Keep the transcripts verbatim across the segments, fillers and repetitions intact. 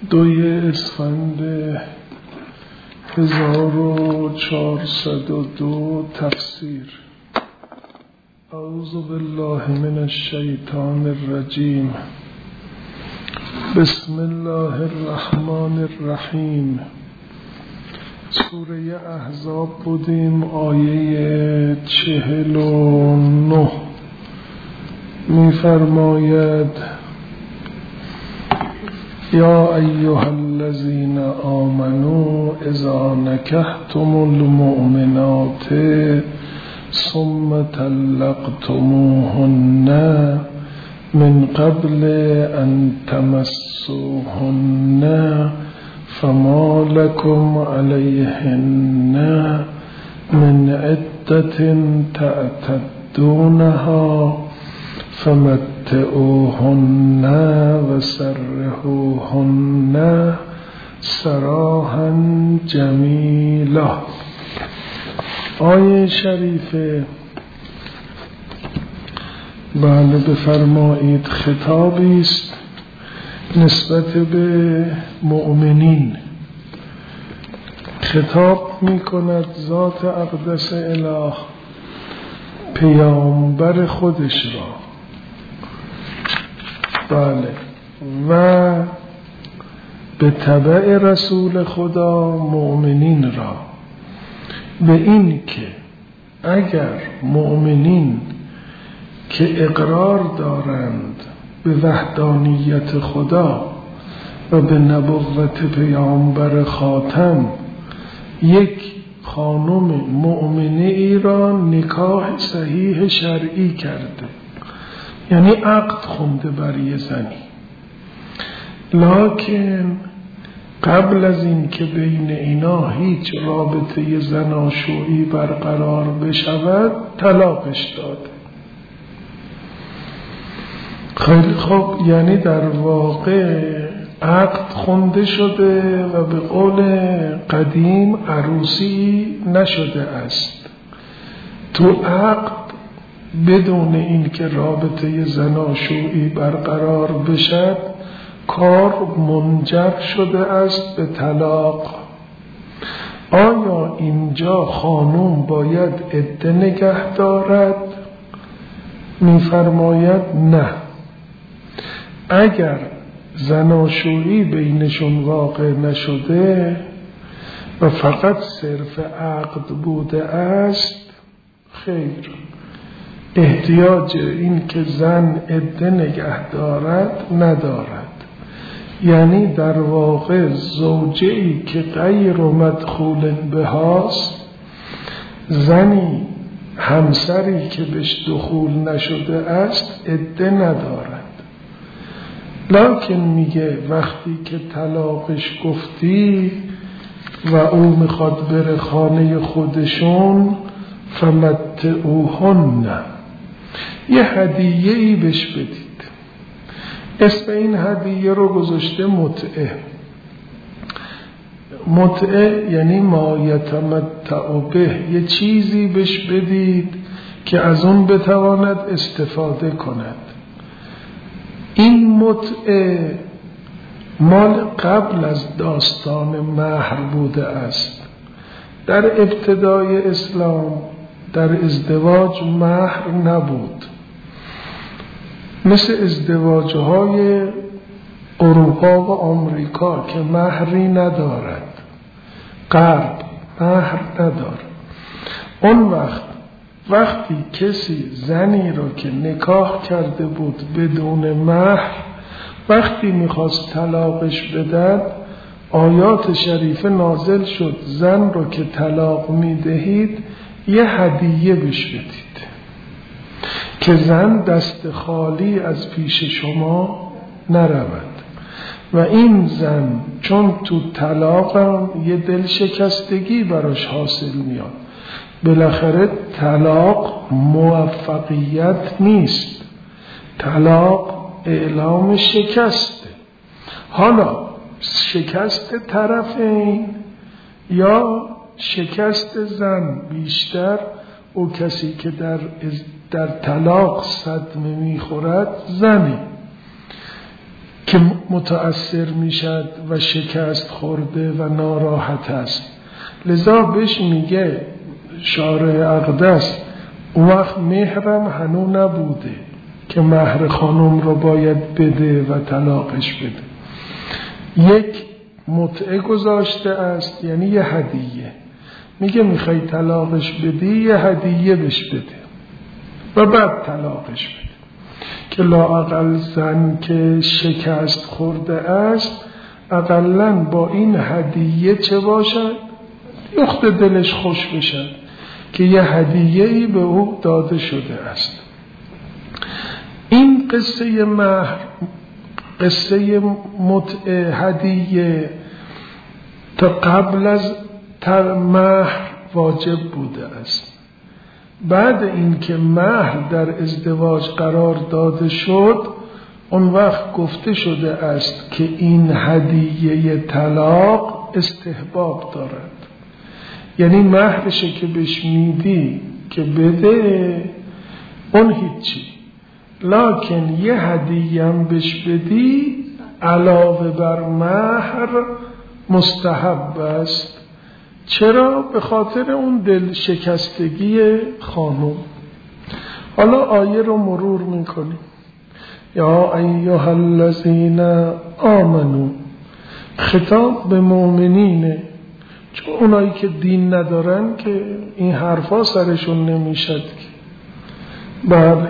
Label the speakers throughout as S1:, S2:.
S1: دوی اسفند هزار و چهارصد و دو تفسیر. اعوذ بالله من الشیطان الرجیم. بسم الله الرحمن الرحیم. سوره احزاب بودیم، آیه چهل و نه می فرماید یا ایها الذین آمنوا اذا نکحتم المؤمنات ثم طلقتموهن من قبل ان تمسوهن فما لكم عليهن من عدة تعتدونها فمتعوهن وسرحوهن سراحا جمیلا. آیه شریفه بله بفرمایید خطابی است نسبت به مؤمنین. خطاب می کند ذات اقدس اله پیامبر خودش را، بله، و به تبع رسول خدا مؤمنین را، به این که اگر مؤمنین که اقرار دارند به وحدانیت خدا و به نبوت پیامبر خاتم یک خانم مؤمنه ای را نکاح صحیح شرعی کرده، یعنی عقد خونده بر یه زنی، لکن قبل از این که بین اینا هیچ رابطه زناشویی برقرار بشود طلاقش داده. خیلی خوب، یعنی در واقع عقد خونده شده و به قول قدیم عروسی نشده است. تو عقد بدون این که رابطه زناشویی برقرار بشد کار منجر شده است به طلاق. آیا اینجا خانوم باید عده نگه دارد؟ می‌فرماید نه. اگر زناشویی بینشون واقع نشده و فقط صرف عقد بوده است، خیر، احتیاج این که زن عده نگه دارد ندارد. یعنی در واقع زوجه‌ای که غیر مدخول بهاست، زنی همسری که بهش دخول نشده است عده ندارد. لکن میگه وقتی که طلاقش گفتی و او میخواد بره خانه خودشون فمتعوهن، یه هدیه ای بهش بدید. اسم این هدیه رو گذاشته متعه. متعه یعنی ما یتمتع به، یه چیزی بهش بدید که از اون بتواند استفاده کند. این متعه مال قبل از داستان مهر بوده است. در ابتدای اسلام در ازدواج مهر نبود، مثل ازدواجهای اروپا و آمریکا که مهری ندارد، غرب مهر ندارد. اون وقت وقتی کسی زنی را که نکاح کرده بود بدون مهر، وقتی میخواست طلاقش بدهد، آیات شریفه نازل شد زن را که طلاق میدهید یه هدیه بهش بدید که زن دست خالی از پیش شما نرود. و این زن چون تو طلاقم یه دل شکستگی براش حاصل میاد. بالاخره طلاق موفقیت نیست، طلاق اعلام شکسته. حالا شکست طرفین یا شکست زن بیشتر، او کسی که در در طلاق صدمه میخورد زنه که متأثر میشد و شکست خورده و ناراحت است. لذا بهش میگه شارع اقدس اون وقت مهرم هنو نبوده که مهر خانم رو باید بده و طلاقش بده. یک متعه گذاشته است، یعنی یه هدیه. میگه میخوای طلاقش بدی یه هدیه بهش بده و بعد طلاقش بده، که لااقل زن که شکست خورده است اقلن با این هدیه چه باشد؟ یخت دلش خوش بشد که یه هدیه‌ای به او داده شده است. این قصه مهر، قصه متعه، هدیه تا قبل از مهر واجب بوده است. بعد اینکه مهر در ازدواج قرار داده شد، اون وقت گفته شده است که این هدیه طلاق استحباب دارد. یعنی مهرشه که بهش میدی که بده اون هیچی، لکن یه هدیه هم بهش بدی علاوه بر مهر مستحب است. چرا؟ به خاطر اون دل شکستگی خانم. حالا آیه رو مرور میکنیم. یا ایها الذین آمنو، خطاب به مؤمنینه، چون اونایی که دین ندارن که این حرفا سرشون نمیشد. بله،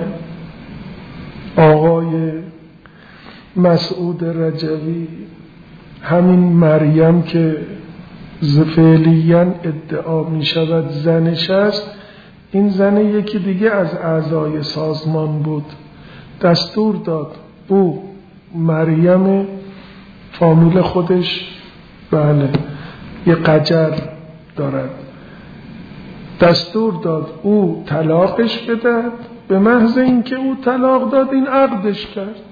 S1: آقای مسعود رجوی، همین مریم که فعلیاً ادعا می شود زنش است، این زن یکی دیگه از اعضای سازمان بود، دستور داد او مریم فامیل خودش بله یه قجر دارد، دستور داد او طلاقش بدهد. به محض اینکه او طلاق داد این عقدش کرد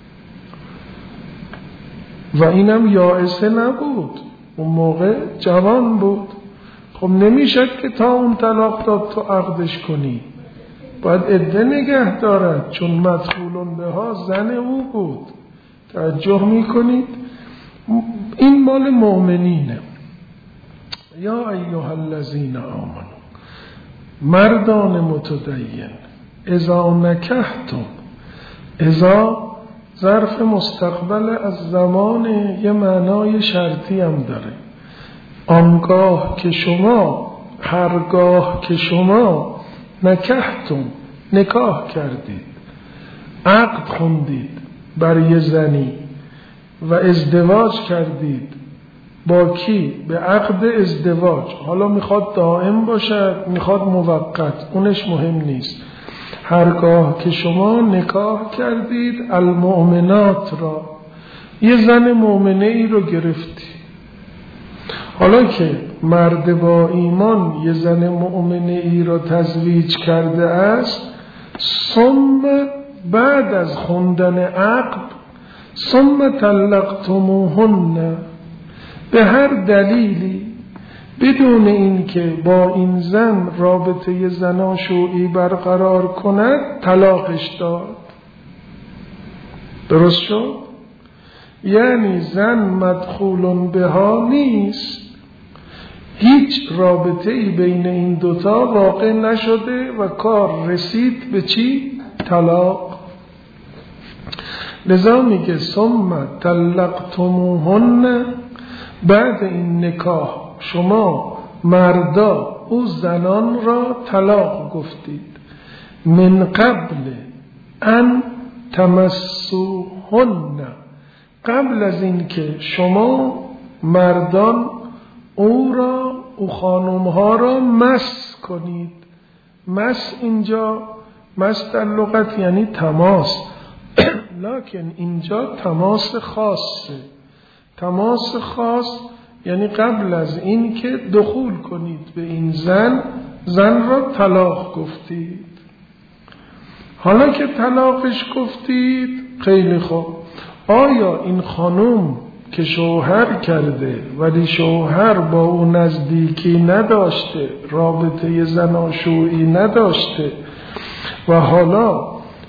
S1: و اینم یائسه نبود، اون موقع جوان بود. خب نمیشد که تا اون طلاق داد تو عقدش کنی، باید عده نگه دارد، چون مدخولون به ها زن او بود. توجه میکنید؟ این مال مؤمنینه. یا ایها الذین آمنو، مردان متدین، اذا نکحتم، اذا ظرف مستقبل از زمان یه معنای شرطی هم داره. آنگاه که شما، هرگاه که شما نکحتم، نکاح کردید، عقد خوندید بر یه زنی و ازدواج کردید با کی؟ به عقد ازدواج. حالا میخواد دائم باشد، میخواد موقت، اونش مهم نیست. هرگاه که شما نکاح کردید المؤمنات را، یه زن مؤمنه ای رو گرفتی. حالا که مرد با ایمان یه زن مؤمنه ای رو تزویج کرده است، ثم بعد از خوندن عقد ثم طلقتموهن، به هر دلیلی بدون این که با این زن رابطه زناشویی برقرار کند طلاقش داد. درست شد؟ یعنی زن مدخول بها نیست، هیچ رابطه‌ای بین این دوتا واقع نشده و کار رسید به چی؟ طلاق. لذا میگه ثم طلقتموهن، بعد این نکاح شما مردا او زنان را طلاق گفتید، من قبل ان تمسوهن، قبل از این که شما مردان او را، او خانمها را مس کنید. مس اینجا، مس در لغت یعنی تماس، لکن اینجا تماس خاصه. تماس خاص یعنی قبل از این که دخول کنید به این زن، زن را طلاق گفتید. حالا که طلاقش گفتید، خیلی خوب، آیا این خانم که شوهر کرده ولی شوهر با او نزدیکی نداشته، رابطه زناشویی نداشته و حالا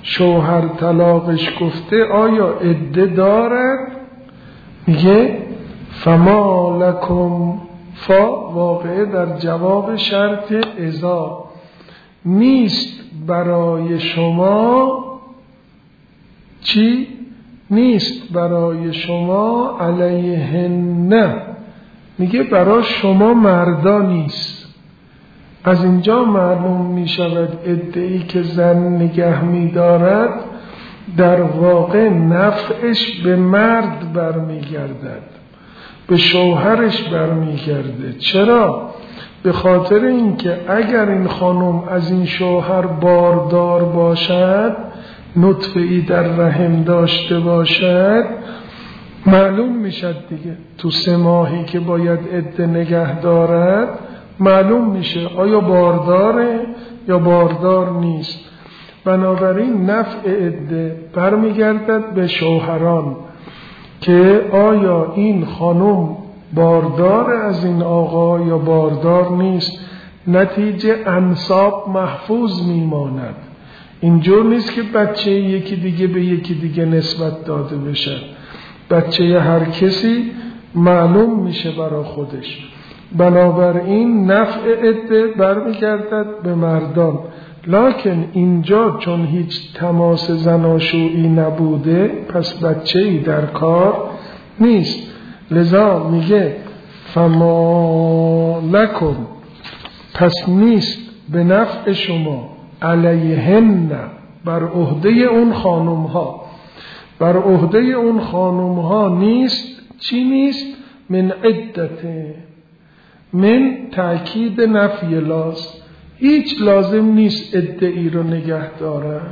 S1: شوهر طلاقش گفته آیا عده دارد؟ میگه فما لکم، فا واقعه در جواب شرط اذا، نیست برای شما چی؟ نیست برای شما علیهن، میگه برای شما مردا نیست. از اینجا معلوم می شود عده‌ای که زن نگه می دارد در واقع نفعش به مرد برمیگردد، به شوهرش برمیگرده. چرا؟ به خاطر اینکه اگر این خانم از این شوهر باردار باشد، نطفه‌ای در رحم داشته باشد، معلوم میشد دیگه تو سه ماهی که باید عده نگه دارد معلوم میشه آیا بارداره یا باردار نیست. بنابراین نفع عده برمیگردد به شوهران که آیا این خانم باردار از این آقا یا باردار نیست. نتیجه انساب محفوظ میماند. اینجور نیست که بچه یکی دیگه به یکی دیگه نسبت داده بشه. بچه هر کسی معلوم میشه برای خودش. بنابراین نفع عده برمیگردد به مردان. لکن اینجا چون هیچ تماس زناشویی نبوده پس بچه‌ای در کار نیست. لذا میگه فما لکم، پس نیست به نفع شما علیهن، بر عهده اون خانم ها، بر عهده اون خانم ها نیست. چی نیست؟ من عدته، من تأکید نفی لاز، هیچ لازم نیست عده‌ای رو نگه دارن.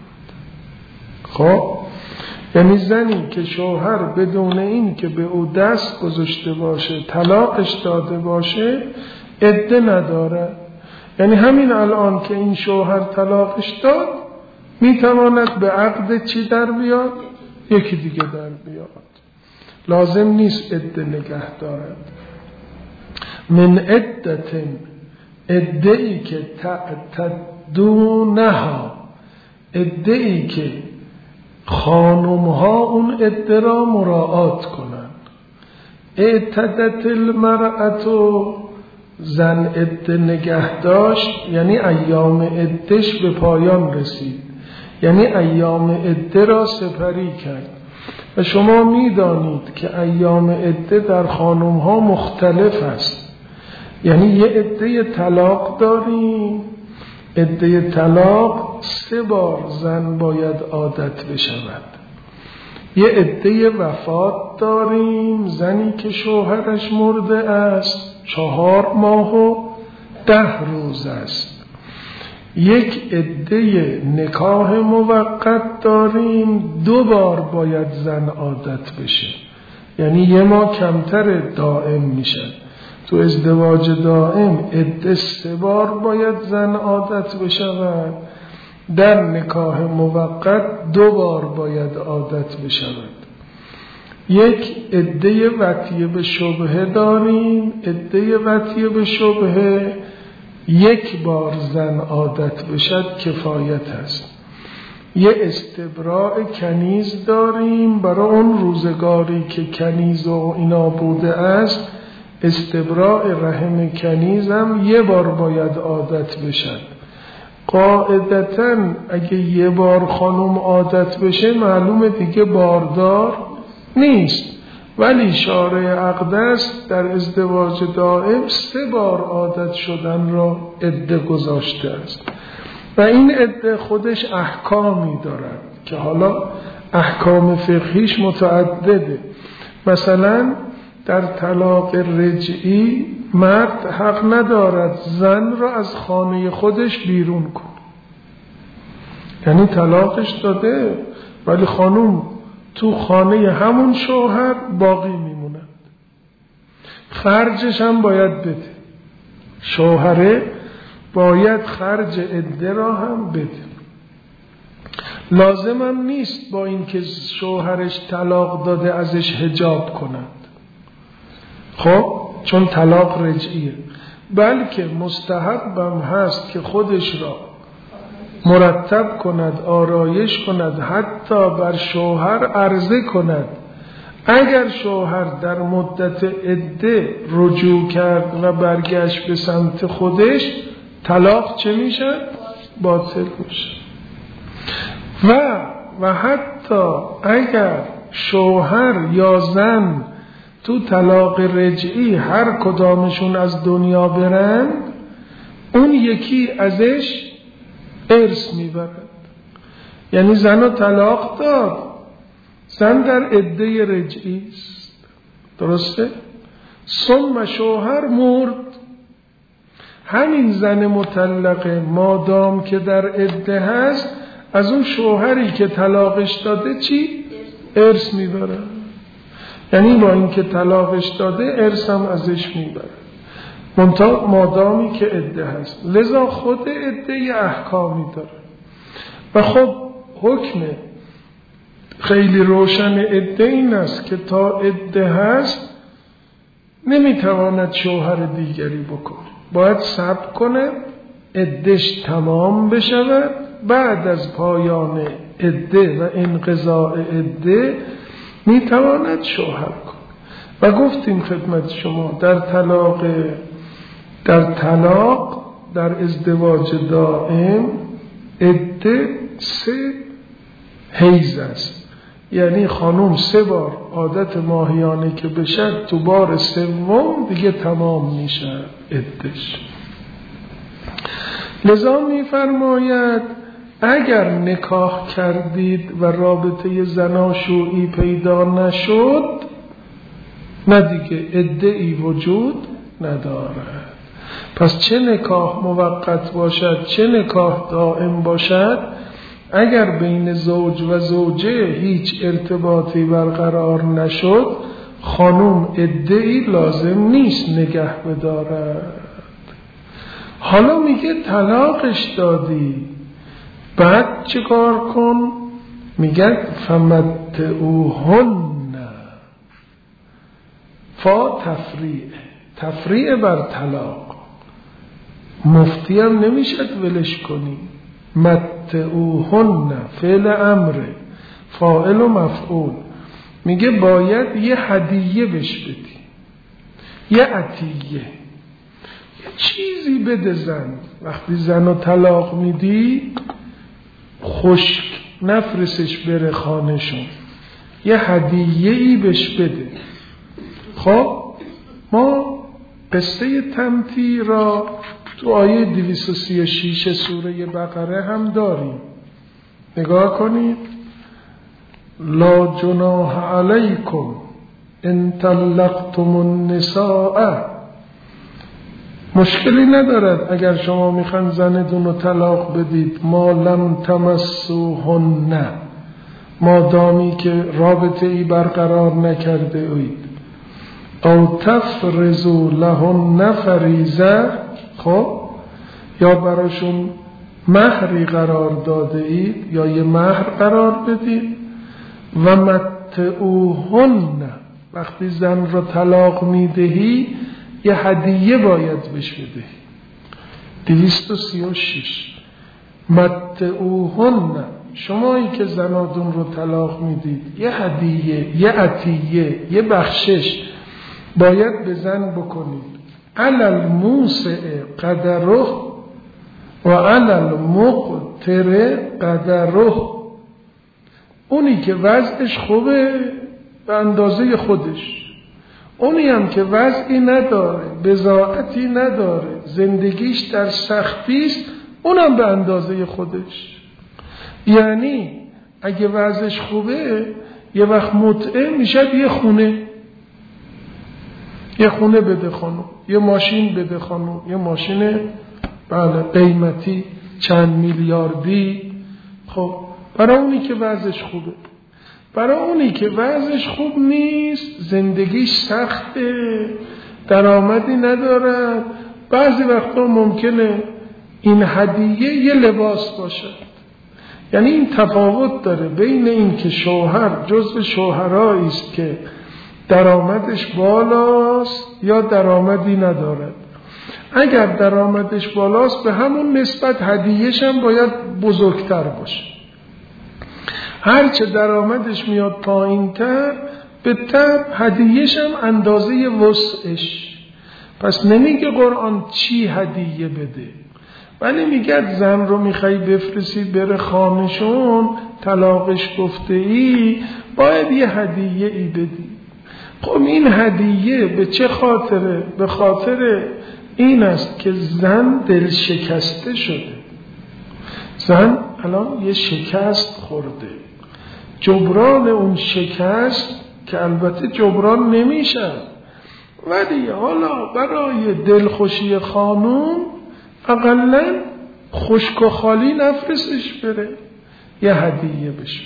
S1: خب یعنی زنی که شوهر بدون این که به او دست گذاشته باشه طلاقش داده باشه عده نداره. یعنی همین الان که این شوهر طلاقش داد میتواند به عقد چی در بیاد؟ یکی دیگه در بیاد. لازم نیست عده نگه دارد. من عدتن، عده‌ای که تعتدونها، عده‌ای که خانمها اون عده را مراعات کنند. اعتدت المرأة، زن عده نگه داشت یعنی ایام عدهش به پایان رسید، یعنی ایام عده را سپری کرد. و شما میدانید که ایام عده در خانمها مختلف است. یعنی یه عده طلاق داریم، عده طلاق سه بار زن باید عادت بشود. یه عده وفات داریم، زنی که شوهرش مرده است چهار ماه و ده روز است. یک عده نکاح موقت داریم، دو بار باید زن عادت بشه، یعنی یه ماه کمتر دائم میشه. تو ازدواج دائم عده سه بار باید زن عادت بشود، در نکاح موقت دو بار باید عادت بشود. یک عده وطیه به شبهه داریم، عده وطیه به شبهه یک بار زن عادت بشد کفایت است. یه استبراء کنیز داریم، برای اون روزگاری که کنیز و اینا بوده است استبراء رحم کنیز هم یه بار باید عادت بشد. قاعدتاً اگه یه بار خانم عادت بشه معلومه دیگه باردار نیست، ولی شارع اقدس در ازدواج دائم سه بار عادت شدن را عده گذاشته است و این عده خودش احکامی دارد که حالا احکام فقهیش متعدده. مثلا در طلاق رجعی مرد حق ندارد زن را از خانه خودش بیرون کنه. یعنی طلاقش داده ولی خانم تو خانه همون شوهر باقی میموند، خرجش هم باید بده. شوهره باید خرج عده را هم بده. لازم هم نیست با اینکه شوهرش طلاق داده ازش حجاب کند، خب چون طلاق رجعیه، بلکه مستحبم هست که خودش را مرتب کند، آرایش کند، حتی بر شوهر عرضه کند. اگر شوهر در مدت عده رجوع کرد و برگشت به سمت خودش، طلاق چه میشه؟ باطل میشه. و و حتی اگر شوهر یا زن تو طلاق رجعی هر کدامشون از دنیا برند، اون یکی ازش ارث میبرد. یعنی زن رو طلاق داد، زن در عده رجعی است، درسته؟ ثم شوهر مرد، همین زن مطلقه مادام که در عده هست از اون شوهری که طلاقش داده چی؟ ارث میبره. یعنی با اینکه طلاقش داده ارث هم ازش میبره، منتها مادامی که عده هست. لذا خود عده یه احکامی داره و خب حکم خیلی روشن عده این است که تا عده هست نمیتواند شوهر دیگری بکنه، باید صبر کنه عدهش تمام بشود. بعد از پایان عده و انقضاء عده میتواند شوهر کنه. و گفتیم خدمت شما در طلاق در طلاق در ازدواج دائم عده سه حیض است. یعنی خانوم سه بار عادت ماهیانه که بشه تو بار سوم دیگه تمام میشه عدهش. لذا میفرماید اگر نکاح کردید و رابطه زناشویی پیدا نشد، نه دیگه عده‌ای وجود ندارد. پس چه نکاح موقت باشد چه نکاح دائم باشد، اگر بین زوج و زوجه هیچ ارتباطی برقرار نشد، خانوم عده‌ای لازم نیست نگه بدارد. حالا میگه طلاقش دادی، بعد چه کار کن؟ میگه فمتعوهن، فا تفریع تفریع بر طلاق، مفتی هم نمیشد ولش کنی. متعوهن فعل امره، فاعل و مفعول. میگه باید یه هدیه بهش بدی، یه عطیه، یه چیزی بده زن. وقتی زن رو طلاق میدی خشک نفرسش بره خانهشون، یه هدیه ای بهش بده. خب ما قصه تمتی را تو آیه دویست و سی و شش سوره بقره هم داریم، نگاه کنید. لا جناح علیکم ان طلقتم النساء، مشکلی ندارد اگر شما میخوان زنتون رو طلاق بدید، ما لم تمسوهن، مادامی که رابطه ای برقرار نکرده اید. او تفرضوا لهن فریضه، خب یا براشون مهری قرار داده اید یا یه مهر قرار بدید. و متعوهن، وقتی زن رو طلاق میدهی یه هدیه باید بهش بدهی. دویست و سی و شش متعوهن، شمایی که زناتون رو طلاق میدید یه هدیه، یه عطیه، یه بخشش باید به زن بکنید. علی الموسع قدره و علی المقتر قدره، اونی که وضعش خوبه به اندازه خودش، اونی هم که وضعی نداره، بضاعتی نداره، زندگیش در سختیست، اونم به اندازه خودش. یعنی اگه وضعش خوبه یه وقت متعه میشه یه خونه، یه خونه بده خانم، یه ماشین بده خانم، یه ماشین بله قیمتی چند میلیاردی. خب برای اونی که وضعش خوبه. برای اونی که وضعش خوب نیست، زندگیش سخته، درآمدی نداره، بعضی وقتا ممکنه این هدیه یه لباس باشه. یعنی این تفاوت داره بین این که شوهر جزو شوهرایی است که درآمدش بالاست یا درآمدی ندارد. اگر درآمدش بالاست به همون نسبت هدیه‌ش هم باید بزرگتر باشه. هرچه درآمدش میاد پایین‌تر به تبع هدیه‌ش هم اندازه وسعش. پس نمیگه قرآن چی هدیه بده، ولی میگه زن رو میخوای بفرستی بره خانه‌شون، طلاقش گفته ای، باید یه هدیه ای بدی. خب این هدیه به چه خاطره؟ به خاطر این است که زن دل شکسته شده. زن الان یه شکست خورده، جبران اون شکست که البته جبران نمیشه، ولی حالا برای دلخوشی خانوم اقلا خشک و خالی نفرستش بره، یه هدیه بشه.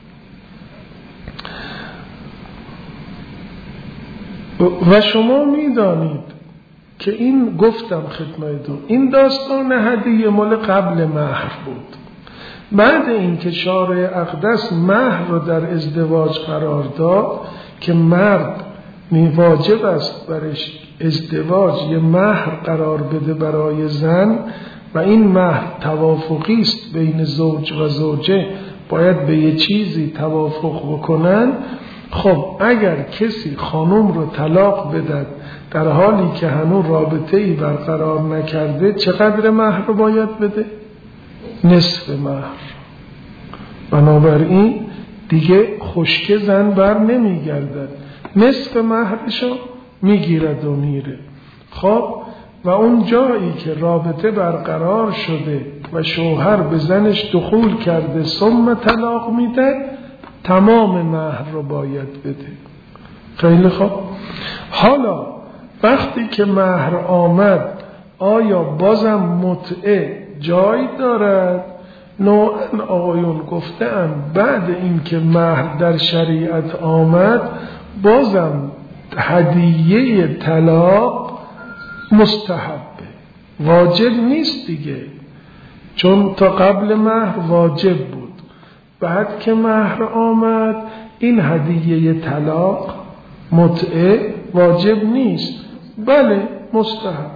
S1: و شما میدانید که این گفتم خدمتتون، این داستان هدیه مال قبل مهر بود. بعد اینکه شارع اقدس مهر رو در ازدواج قرار داد که مرد می واجب است برش ازدواج یه مهر قرار بده برای زن و این مهر توافقی است بین زوج و زوجه، باید به یه چیزی توافق بکنن. خب اگر کسی خانم رو طلاق بدد در حالی که هنوز رابطه ای برقرار نکرده، چقدر مهر رو باید بده؟ نصف مهر. بنابراین دیگه خشک زن بر نمیگردد، نصف مهرشو میگیرد و میره. خب و اون جایی که رابطه برقرار شده و شوهر به زنش دخول کرده ثم طلاق میده، تمام مهر رو باید بده. خیلی خوب. حالا وقتی که مهر آمد آیا بازم متعه جای دارد؟ نوعاً آقایون گفتند بعد اینکه مهر در شریعت آمد بازم هدیه طلاق مستحبه، واجب نیست دیگه، چون تا قبل مهر واجب بود. بعد که مهر آمد این هدیه طلاق متعه واجب نیست، بله مستحب.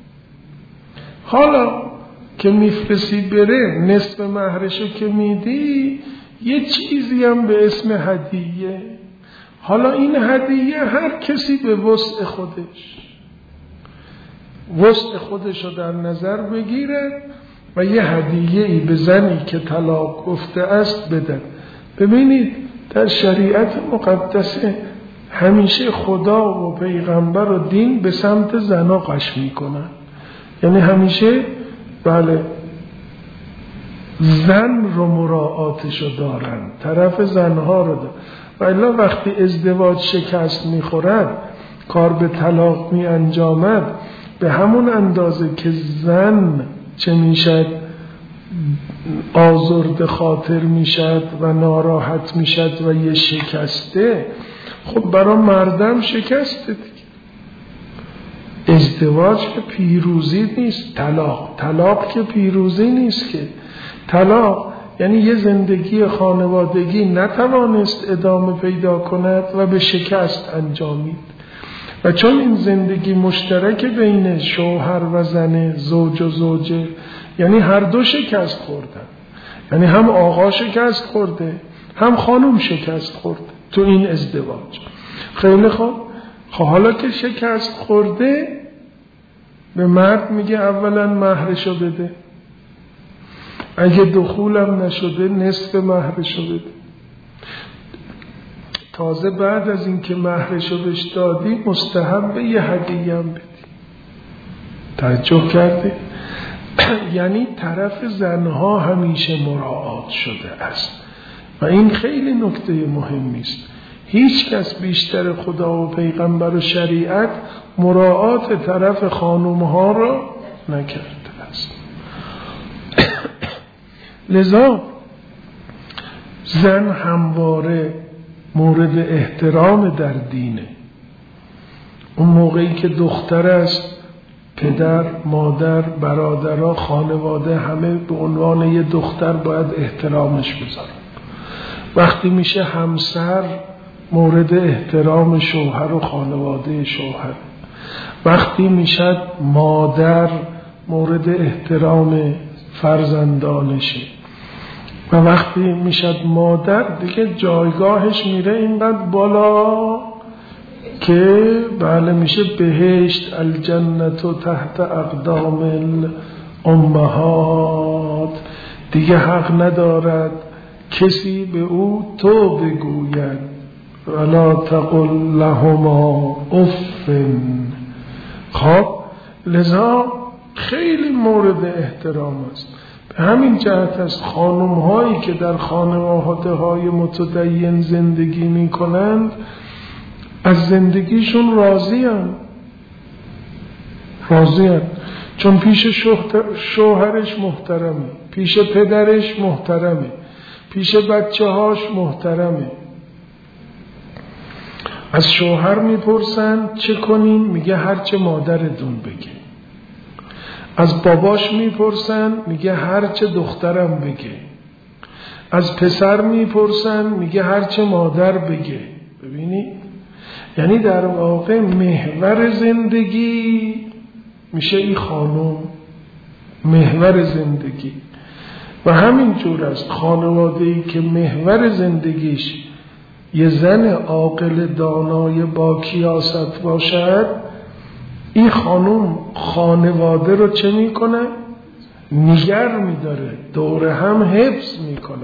S1: حالا که میفرسی بره نصف مهرشو که میدی یه چیزی هم به اسم هدیه. حالا این هدیه هر کسی به وسع خودش وسع خودش رو در نظر بگیره و یه هدیه ای به زنی که طلاق گفته است بده. ببینید در شریعت مقدسه همیشه خدا و پیغمبر و دین به سمت زنا قش میکنن، یعنی همیشه بله زن رو مراعاتشو دارن، طرف زنها رو دارن. و الا وقتی ازدواج شکست میخورد، کار به طلاق می انجامد، به همون اندازه که زن چه میشد؟ آزرد خاطر میشد و ناراحت میشد و یه شکسته. خب برای مردم شکسته دیگه. ازدواج که پیروزی نیست، طلاق طلاق که پیروزی نیست که. طلاق یعنی یه زندگی خانوادگی نتوانست ادامه پیدا کند و به شکست انجامید، و چون این زندگی مشترک بین شوهر و زن، زوج و زوجه، یعنی هر دو شکست خوردن، یعنی هم آقا شکست خورده هم خانم شکست خورده تو این ازدواج. خیلی خوب. حالا که شکست خورده به مرد میگه اولا مهرشو بده، اگه دخولم نشده نصف مهرشو بده. تازه بعد از اینکه مهرشو بهش دادی مستحب یه هدیه هم بدی. توجه کرده؟ یعنی طرف زنها همیشه مراعات شده است و این خیلی نکته مهمی است. هیچ کس بیشتر خدا و پیغمبر و شریعت مراعات طرف خانمها را نکرده است. لذا زن همواره مورد احترام در دینه. اون موقعی که دختر است، پدر، مادر، برادرها، خانواده همه به عنوان یه دختر باید احترامش بذارن. وقتی میشه همسر، مورد احترام شوهر و خانواده شوهر. وقتی میشد مادر مورد احترام فرزندانشه و وقتی میشد مادر دیگه جایگاهش میره اینقدر بالا که بله میشه بهشت، الجنت و تحت اقدام الامهات. دیگه حق ندارد کسی به او تو بگوید ولا تقل لهما اف. خب لذا خیلی مورد احترام است. به همین جهت است خانم هایی که در خانواده های متدین زندگی می کنند از زندگیشون راضی هستند راضی هستند چون پیش شوهرش محترمه، پیش پدرش محترمه، پیش بچه هاش محترمه. از شوهر میپرسن چه کنیم؟ میگه هرچه مادرتون بگه. از باباش میپرسن میگه هرچه دخترم بگه. از پسر میپرسن میگه هرچه مادر بگه. ببینید یعنی در واقع محور زندگی میشه این خانم، محور زندگی. و همین جور است خانواده‌ای که محور زندگیش یه زن عاقل دانای با کیاست باشد، این خانم خانواده رو چه میکنه؟ نگر میداره، دور هم حفظ میکنه.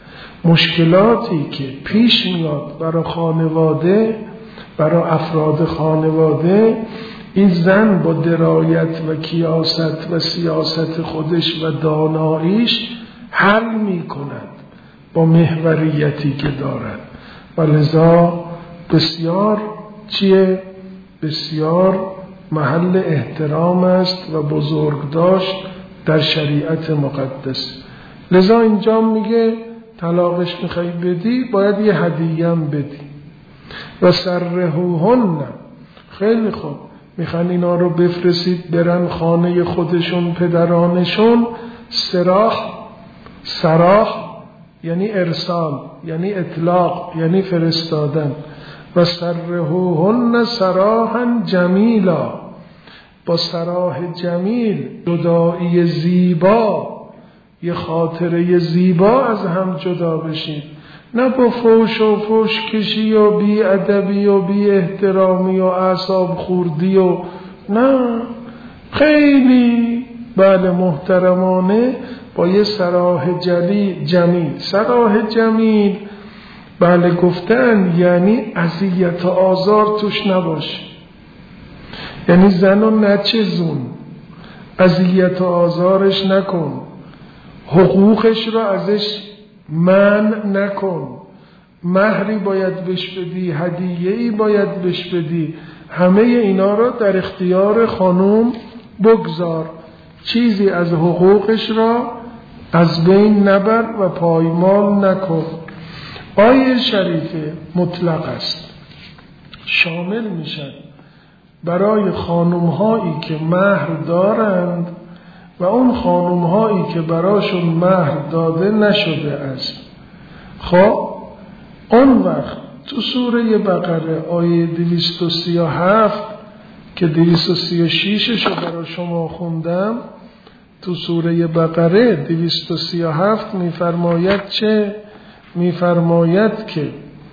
S1: مشکلاتی که پیش میاد برای خانواده، برای افراد خانواده، این زن با درایت و کیاست و سیاست خودش و داناییش حل میکند با محوریتی که دارد. و لذا بسیار چیه؟ بسیار محل احترام است و بزرگداشت در شریعت مقدس. لذا اینجا میگه طلاقش میخوای بدی باید یه هدیه هم بدی. و سرهوهن، خیلی خوب، میخوان اینا رو بفرستید برن خانه خودشون، پدرانشون. سراح، سراح یعنی ارسال، یعنی اطلاق، یعنی فرستادن. و سرهوهن سراحا جمیلا، با سراح جمیل، جدایی زیبا، یه خاطره زیبا از هم جدا بشید، نه با فوش و فوش کشی و بی ادبی و بی احترامی و اعصاب خوردی و نه، خیلی بله محترمانه با یه سراح جلی جمیل. سراح جمیل بله گفتن یعنی اذیت و آزار توش نباشه، یعنی زن و نچزون، اذیت و آزارش نکن، حقوقش را ازش منع نکن، مهری باید بهش بدی، هدیه‌ای باید بهش بدی، همه اینا را در اختیار خانم بگذار، چیزی از حقوقش را از بین نبر و پایمال نکن. آیه شریفه مطلق است، شامل میشد برای خانم هایی که مهر دارند و اون خانم هایی که براشون مهر داده نشده است. خب اون وقت تو سوره بقره آیه دویست و سی و هفت که دویست و سی و شش رو برای شما خوندم، تو سوره بقره دویست و سی و هفت میفرماید چه؟ میفرماید که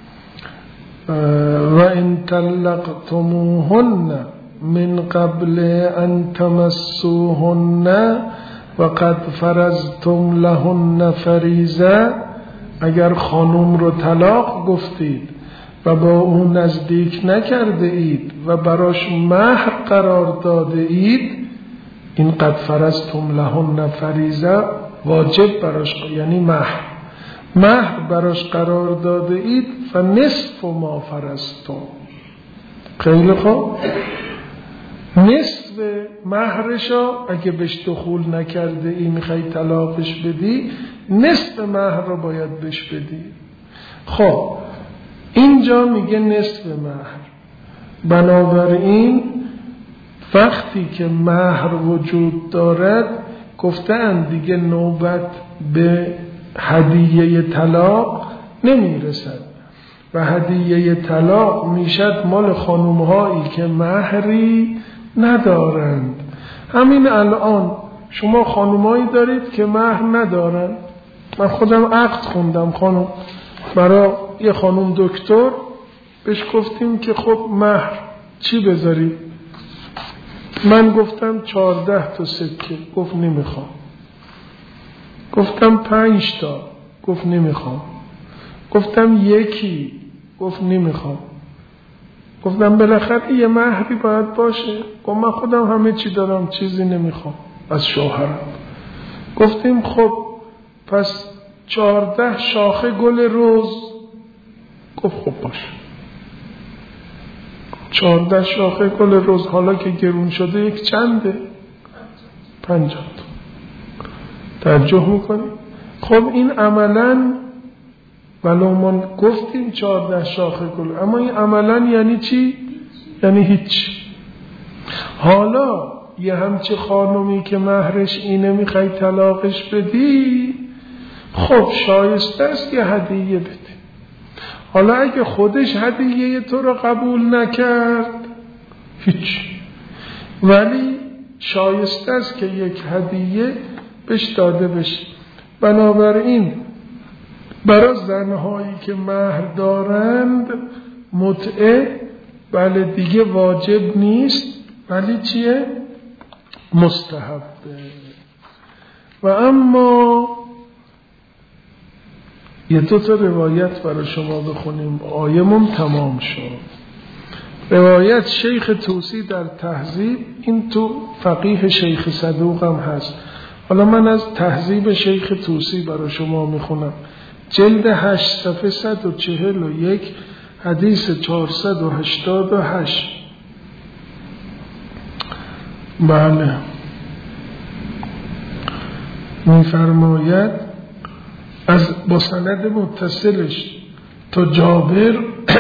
S1: و ان طلقتموهن من قبل ان تمسوهن و قد فرضتم لهن فریضه، اگر خانم رو طلاق گفتید و با اون نزدیک نکرده اید و براش مهر قرار داده اید، این قد فرضتم لهن فریضه واجب براش، یعنی مهر مهر براش قرار داده اید، فنصف ما فرضتم. خیلی خوب، نصف مهرشا اگه بهش دخول نکرده ای میخوای طلاقش بدی، نصف مهر رو باید بهش بدی. خب اینجا میگه نصف مهر، بنابراین وقتی که مهر وجود دارد گفتن دیگه نوبت به هدیه طلاق نمیرسد. و هدیه طلاق میشد مال خانومهایی که مهری ندارند. همین الان شما خانومایی دارید که مهر ندارند. من خودم عقد خوندم خانم، برای یه خانم دکتر بهش گفتیم که خب مهر چی بذاری؟ من گفتم چهارده تا سکه. گفت نمیخوام. گفتم پنج تا. گفت نمیخوام. گفتم یکی. گفت نمیخوام. گفتم بالاخره یه مهری باید باشه. گفت من خودم همه چی دارم، چیزی نمیخوام از شوهرم. گفتیم خب پس چهارده شاخه گل روز. گفت خب باشه. چهارده شاخه گل روز حالا که گرون شده یک چنده؟ پنجاه تا. توجه میکنی؟ خب این عملاً ولو ما گفتیم چهارده شاخه گل، اما این عملاً یعنی چی؟ یعنی هیچ. حالا یه همچه خانومی که مهرش اینه میخوای طلاقش بدی، خب شایسته است یه هدیه بده. حالا اگه خودش هدیه تو رو قبول نکرد هیچ، ولی شایسته است که یک هدیه بهش داده بشه. بنابراین برای زنهایی که مهر دارند متعه بله دیگه واجب نیست، ولی چیه؟ مستحبه. و اما یه دو تا روایت برای شما بخونیم، آیمون تمام شد. روایت شیخ توسی در تهذیب، این تو فقیه شیخ صدوق هم هست. حالا من از تهذیب شیخ توسی برای شما میخونم، جلد هشت صفحه صد و چهل و یک، حدیث چهارصد و هشتاد و هشت. بله میفرماید از با سند متصلش تا جابر،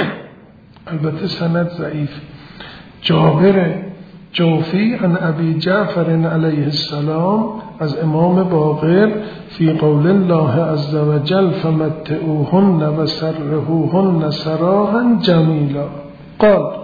S1: البته سند ضعیف، جابر جوفی عن ابی جعفر علیه السلام از امام باقر فی قول الله عز وجل فمتعوهن و سرهوهن سراحا جمیلا. قال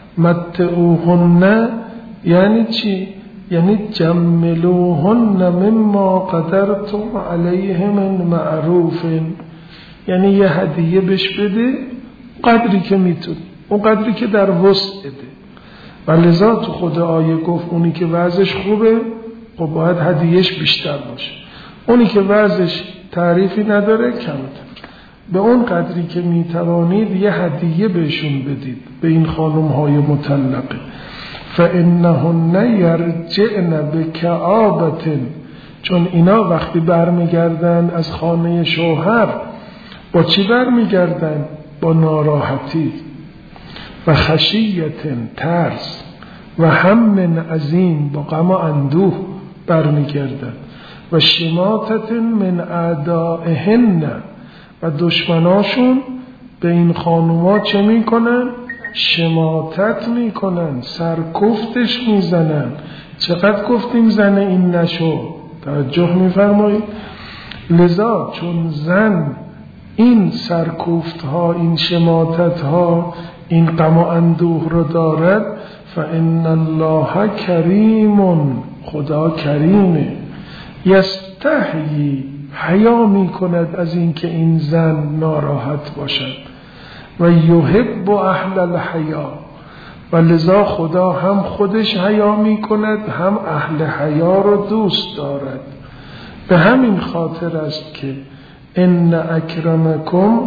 S1: متعوهن یعنی چی؟ یعنی جملوهن مما قدرتم علیه من معروف، یعنی یه هدیه بش بده قدری که میتونی، اون قدری که در وسعته. و لذا تو خود آیه گفت اونی که وضعش خوبه خب باید هدیهش بیشتر باشه، اونی که وضعش تعریفی نداره کمتر. به اون قدری که میتوانید یه هدیه بهشون بدید، به این خانم های مطلقه. فإنهن یرجعن بکآبة، چون اینا وقتی برمیگردن از خانه شوهر با چی برمیگردن؟ با ناراحتی و خشیت ترس و هم عظیم، با غم و اندوه برمیگردن و شماتت من اعدائهن، و دشمناشون به این خانوما چه میکنن؟ شماتت میکنن، سرکفتش میزنن. چقدر گفتیم زن این نشو، توجه میفرمایید. لذا چون زن این سرکفت ها، این شماتت ها، این غم و اندوه رو دارد، فإن الله کریم، خدا کریمه، یستحیی، حیا میکند از این که این زن ناراحت باشد، و یحب اهل الحیا، و لذا خدا هم خودش حیا میکند هم اهل حیا رو دوست دارد. به همین خاطر است که ان اکرمکم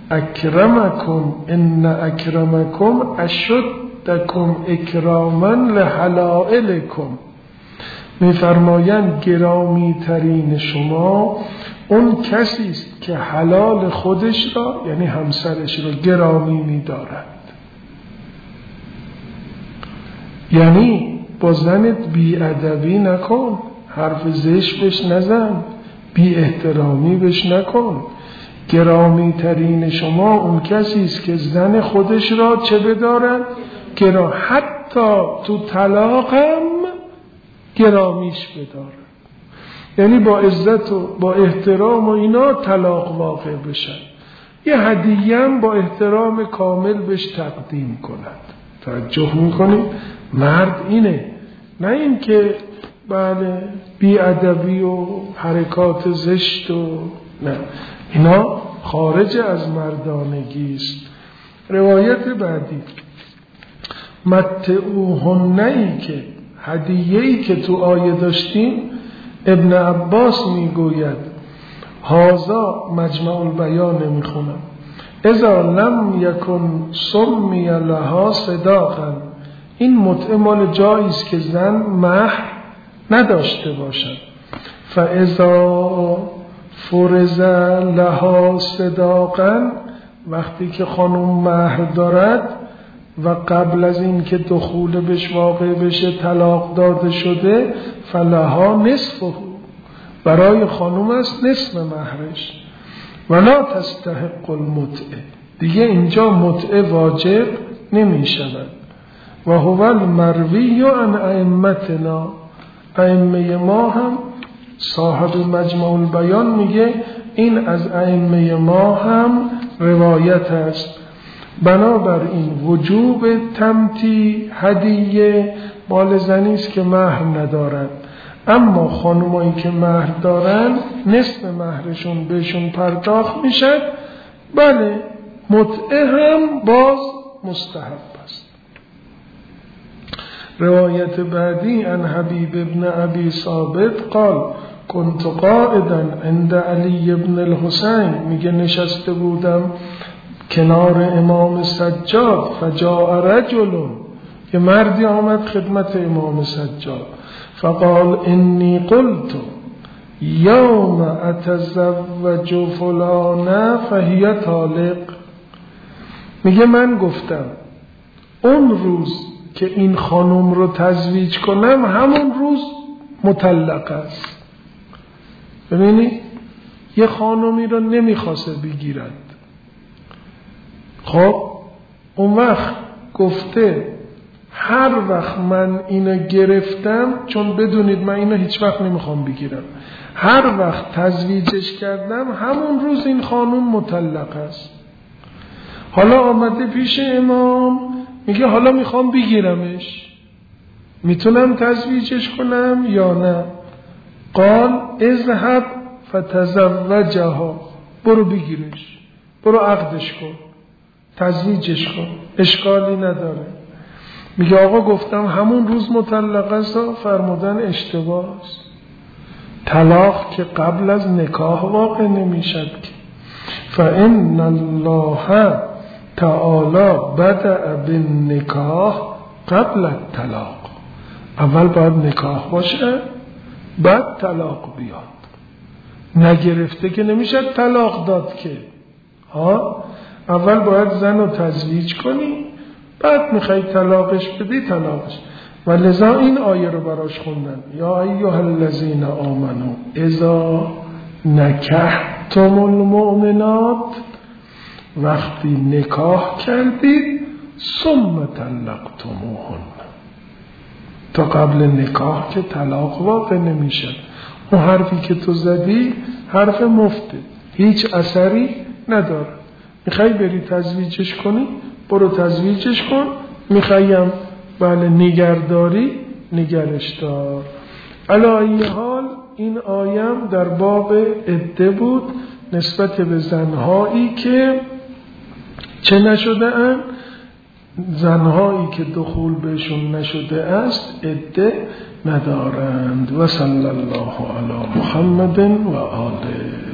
S1: اکرمکم ان اکرمکم اشدکم اکراما لحلائلکم. میفرمایند گرامی ترین شما اون کسی است که حلال خودش را، یعنی همسرش را گرامی می‌دارد. یعنی با زنت بی‌ادبی نکن، حرف زشت بهش نزن، بی احترامی بهش نکن. گرامی ترین شما اون کسی است که زن خودش را چه بدارد؟ گرام، حتی تو طلاقم گرامیش بدارد. یعنی با عزت و با احترام و اینا طلاق واقع بشن. یه هدیه هم با احترام کامل بهش تقدیم کند. توجه میکنید؟ مرد اینه، نه این که بله بی‌ادبی و حرکات زشت و نه، اینا خارج از مردانگی است. روایت بعدی، متعوهنه‌ای که هدیه‌ای که تو آیه داشتیم، ابن عباس میگوید هازا مجمع البیان میخونم، اذا لم یکن سمی لها صداقا، این متعه مال جایی است که زن مهر نداشته باشد. فاذا فرض لها صداقا، وقتی که خانم مهر دارد و قبل از این که دخول بهش واقع بشه طلاق داده شده، فلها نصفه، برای خانم است نصف مهرش. ولا تستحق المتعه، دیگه اینجا متعه واجب نمی شود. و هو المروی عن ائمتنا، ائمه ما هم، صاحب مجمع البیان میگه این از ائمه ما هم روایت است. بنابراین وجوب تمتی هدیه مال زنی است که مهر ندارد، اما خانمایی که مهر دارن نصف مهرشون بهشون پرداخت میشد. بله متعه هم باز مستحب است. روایت بعدی عن حبیب ابن ابی ثابت قال كنت قاعدا عند علی ابن الحسین، میگه نشسته بودم کنار امام سجاد، فجاء رجل، که مردی آمد خدمت امام سجاد، فقال انی قلت یوم اتزوج فلانه فهی طالق، میگه من گفتم اون روز که این خانم رو تزویج کنم همون روز مطلق است. ببینی یه خانمی رو نمیخواسته بگیرد، خب اون وقت گفته هر وقت من اینو گرفتم، چون بدونید من اینو هیچ وقت نمیخوام بگیرم، هر وقت تزویجش کردم همون روز این خانم مطلق است. حالا آمده پیش امام میگه حالا میخوام بگیرمش، میتونم تزویجش کنم یا نه؟ قال اذهب فتزوجها، برو بگیرش، برو عقدش کن، تزویجش کن، اشکالی نداره. میگه آقا گفتم همون روز مطلق است. فرمودن اشتباه است. طلاق که قبل از نکاح واقع نمیشد که. فإن الله تعالی بدأ بالنکاح قبل الطلاق، اول باید نکاح باشه بعد طلاق بیاد. نگرفته که نمیشه طلاق داد که، ها اول باید زن رو تزویج کنی، بعد میخوای طلاقش بدی طلاقش. و لذا این آیه رو براش خوندن، یا ایها الذین آمنو اذا نکحتم المؤمنات، وقتی نکاح کردید ثم طلقتموهن، تا قبل نکاح که طلاق واقع نمیشه. اون حرفی که تو زدی حرف مفته، هیچ اثری نداره. میخوای بری تزویجش کنی برو تزویجش کن، میخوایم بله نگهداری نگرش دار. علی ای حال این آیم در باب عده بود نسبت به زنهایی که چه نشده اند، زنهایی که دخول بهشون نشده است عده ندارند. و صلی الله علی محمد و آله.